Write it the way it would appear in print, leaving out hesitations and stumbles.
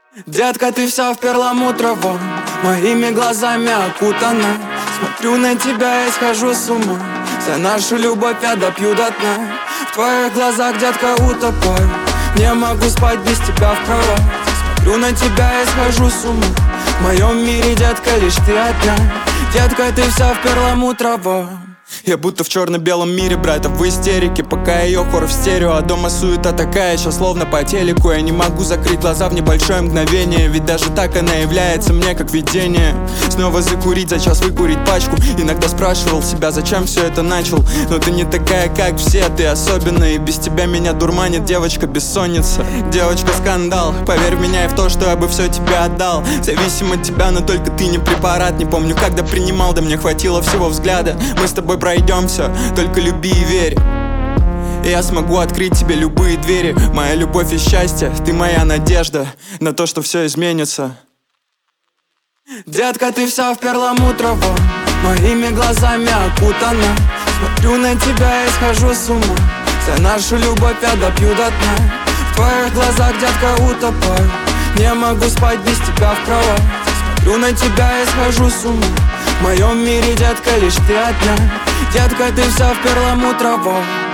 Детка, ты вся в перламутровом, моими глазами окутана. Смотрю на тебя и схожу с ума. За нашу любовь я допью до дна. В твоих глазах, детка, утопаю. Не могу спать без тебя в кровать. Смотрю на тебя и схожу с ума. В моем мире, детка, лишь ты одна. Детка, ты вся в перламутровом. Я будто в черно-белом мире, братьев в истерике. Пока ее хор в стерео, а дома суета такая, сейчас словно по телеку. Я не могу закрыть глаза в небольшое мгновение, ведь даже так она является мне как видение. Снова закурить, за час выкурить пачку. Иногда спрашивал себя, зачем все это начал. Но ты не такая, как все, ты особенная. И без тебя меня дурманит девочка бессонница. Девочка скандал, поверь в меня и в то, что я бы все тебе отдал. Зависим от тебя, но только ты не препарат. Не помню, когда принимал, да мне хватило всего взгляда. Мы с тобой пройдемся, только люби и верь. И я смогу открыть тебе любые двери. Моя любовь и счастье, ты моя надежда на то, что все изменится. Детка, ты вся в перламутровом, моими глазами окутана. Смотрю на тебя и схожу с ума. За нашу любовь я допью до дна. В твоих глазах, детка, утопаю. Не могу спать без тебя в кровать. Смотрю на тебя и схожу с ума. В моем мире, детка, лишь ты одна. Детка, ты вся в перламутровом.